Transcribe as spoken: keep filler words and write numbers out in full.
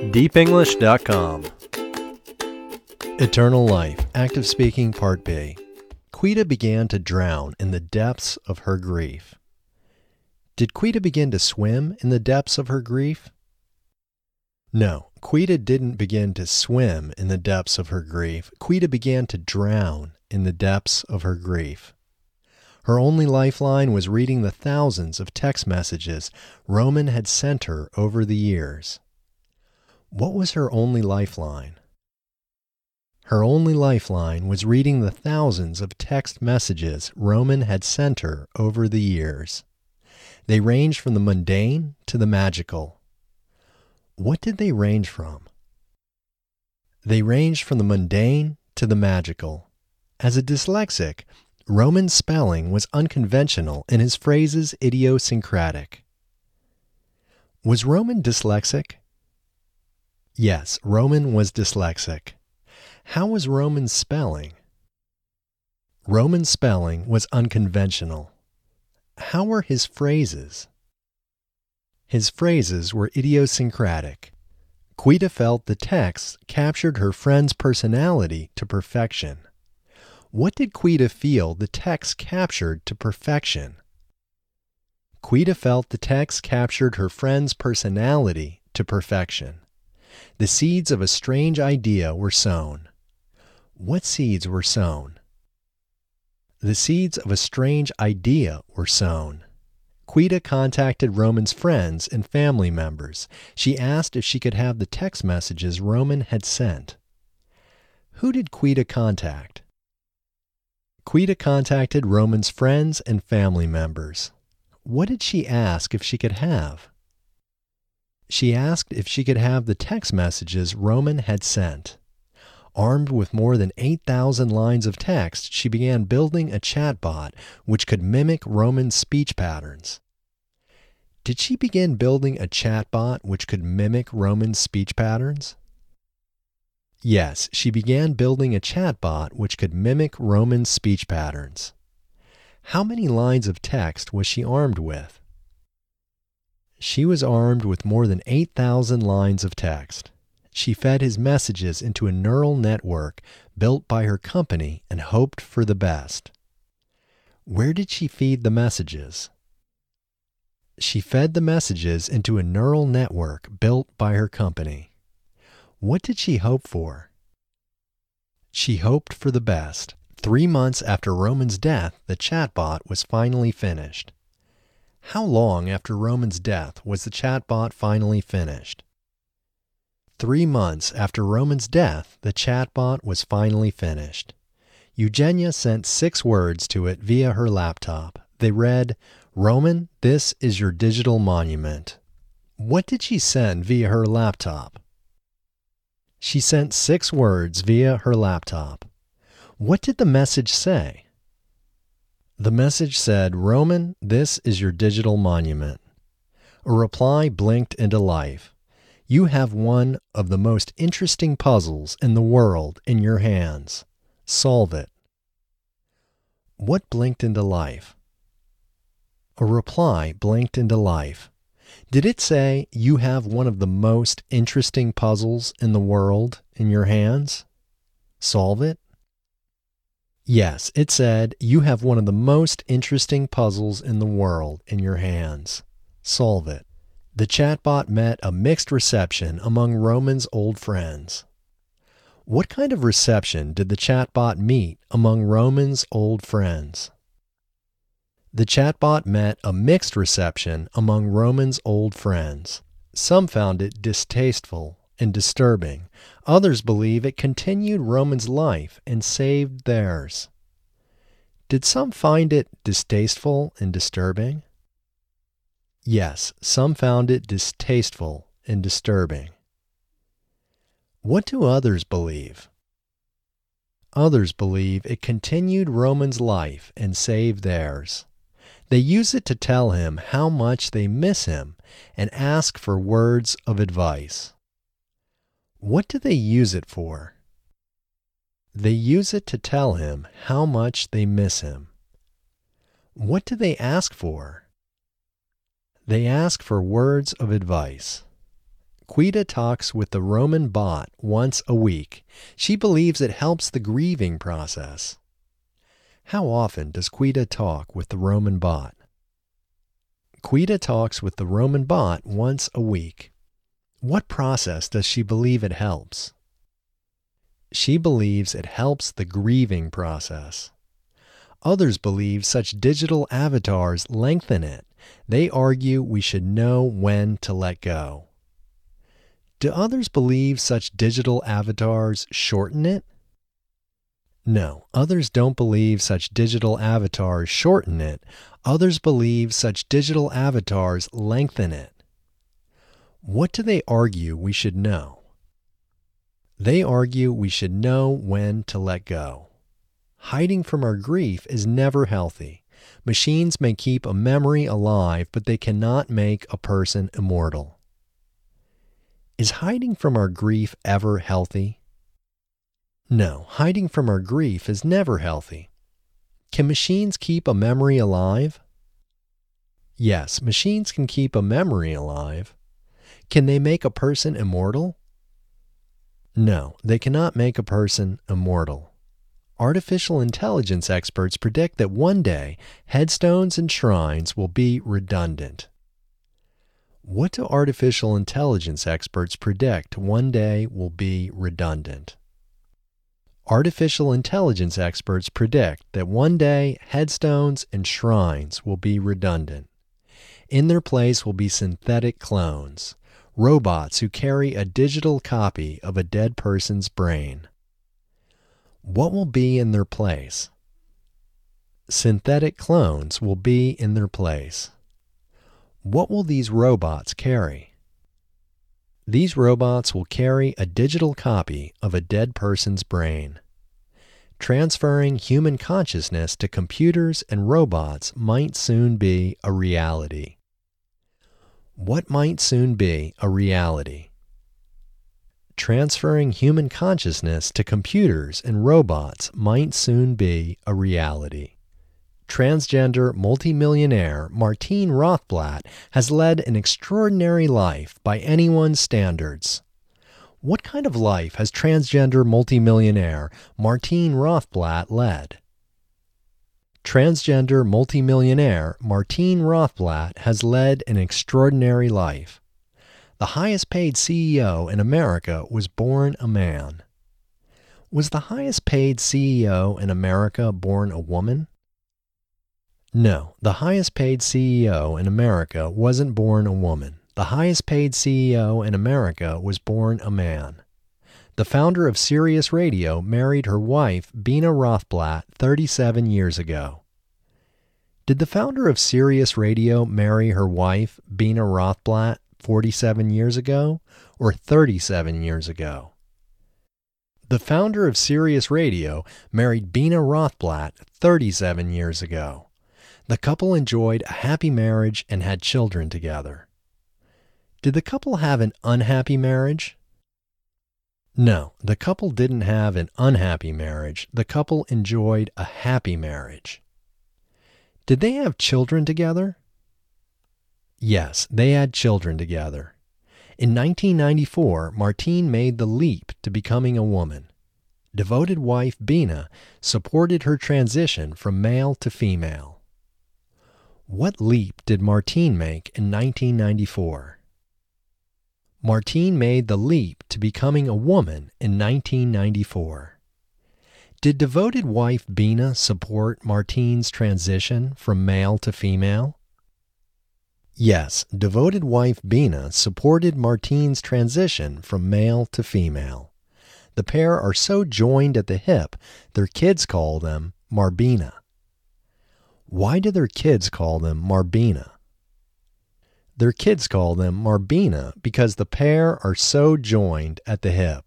deep english dot com. Eternal Life, Active Speaking Part B. Quita began to drown in the depths of her grief. Did Quita begin to swim in the depths of her grief? No, Quita didn't begin to swim in the depths of her grief. Quita began to drown in the depths of her grief. Her only lifeline was reading the thousands of text messages Roman had sent her over the years. What was her only lifeline? Her only lifeline was reading the thousands of text messages Roman had sent her over the years. They ranged from the mundane to the magical. What did they range from? They ranged from the mundane to the magical. As a dyslexic, Roman's spelling was unconventional and his phrases idiosyncratic. Was Roman dyslexic? Yes, Roman was dyslexic. How was Roman's spelling? Roman's spelling was unconventional. How were his phrases? His phrases were idiosyncratic. Quita felt the text captured her friend's personality to perfection. What did Quita feel the text captured to perfection? Quita felt the text captured her friend's personality to perfection. The seeds of a strange idea were sown. What seeds were sown? The seeds of a strange idea were sown. Quita contacted Roman's friends and family members. She asked if she could have the text messages Roman had sent. Who did Quita contact? Quita contacted Roman's friends and family members. What did she ask if she could have? She asked if she could have the text messages Roman had sent. Armed with more than eight thousand lines of text, she began building a chatbot which could mimic Roman's speech patterns. Did she begin building a chatbot which could mimic Roman's speech patterns? Yes, she began building a chatbot which could mimic Roman's speech patterns. How many lines of text was she armed with? She was armed with more than eight thousand lines of text. She fed his messages into a neural network built by her company and hoped for the best. Where did she feed the messages? She fed the messages into a neural network built by her company. What did she hope for? She hoped for the best. Three months after Roman's death, the chatbot was finally finished. How long after Roman's death was the chatbot finally finished? Three months after Roman's death, the chatbot was finally finished. Eugenia sent six words to it via her laptop. They read, "Roman, this is your digital monument." What did she send via her laptop? She sent six words via her laptop. What did the message say? The message said, "Roman, this is your digital monument." A reply blinked into life. You have one of the most interesting puzzles in the world in your hands. Solve it. What blinked into life? A reply blinked into life. Did it say, you have one of the most interesting puzzles in the world in your hands? Solve it? Yes, it said, you have one of the most interesting puzzles in the world in your hands. Solve it. The chatbot met a mixed reception among Roman's old friends. What kind of reception did the chatbot meet among Roman's old friends? The chatbot met a mixed reception among Roman's old friends. Some found it distasteful and disturbing. Others believe it continued Roman's life and saved theirs. Did some find it distasteful and disturbing? Yes, some found it distasteful and disturbing. What do others believe? Others believe it continued Roman's life and saved theirs. They use it to tell him how much they miss him and ask for words of advice. What do they use it for? They use it to tell him how much they miss him. What do they ask for? They ask for words of advice. Quita talks with the Roman bot once a week. She believes it helps the grieving process. How often does Quita talk with the Roman bot? Quita talks with the Roman bot once a week. What process does she believe it helps? She believes it helps the grieving process. Others believe such digital avatars lengthen it. They argue we should know when to let go. Do others believe such digital avatars shorten it? No, others don't believe such digital avatars shorten it. Others believe such digital avatars lengthen it. What do they argue we should know? They argue we should know when to let go. Hiding from our grief is never healthy. Machines may keep a memory alive, but they cannot make a person immortal. Is hiding from our grief ever healthy? No, hiding from our grief is never healthy. Can machines keep a memory alive? Yes, machines can keep a memory alive. Can they make a person immortal? No, they cannot make a person immortal. Artificial intelligence experts predict that one day headstones and shrines will be redundant. What do artificial intelligence experts predict one day will be redundant? Artificial intelligence experts predict that one day headstones and shrines will be redundant. In their place will be synthetic clones, robots who carry a digital copy of a dead person's brain. What will be in their place? Synthetic clones will be in their place. What will these robots carry? These robots will carry a digital copy of a dead person's brain. Transferring human consciousness to computers and robots might soon be a reality. What might soon be a reality? Transferring human consciousness to computers and robots might soon be a reality. Transgender multimillionaire Martine Rothblatt has led an extraordinary life by anyone's standards. What kind of life has transgender multimillionaire Martine Rothblatt led? Transgender multimillionaire Martine Rothblatt has led an extraordinary life. The highest paid C E O in America was born a man. Was the highest paid C E O in America born a woman? No, the highest paid C E O in America wasn't born a woman. The highest paid C E O in America was born a man. The founder of Sirius Radio married her wife, Bina Rothblatt, thirty-seven years ago. Did the founder of Sirius Radio marry her wife, Bina Rothblatt, forty-seven years ago, or thirty-seven years ago? The founder of Sirius Radio married Bina Rothblatt thirty-seven years ago. The couple enjoyed a happy marriage and had children together. Did the couple have an unhappy marriage? No, the couple didn't have an unhappy marriage. The couple enjoyed a happy marriage. Did they have children together? Yes, they had children together. In nineteen ninety-four, Martine made the leap to becoming a woman. Devoted wife Bina supported her transition from male to female. What leap did Martine make in nineteen ninety-four? Martine made the leap to becoming a woman in nineteen ninety-four. Did devoted wife Bina support Martine's transition from male to female? Yes, devoted wife Bina supported Martine's transition from male to female. The pair are so joined at the hip, their kids call them Marbina. Why do their kids call them Marbina? Their kids call them Marbina because the pair are so joined at the hip.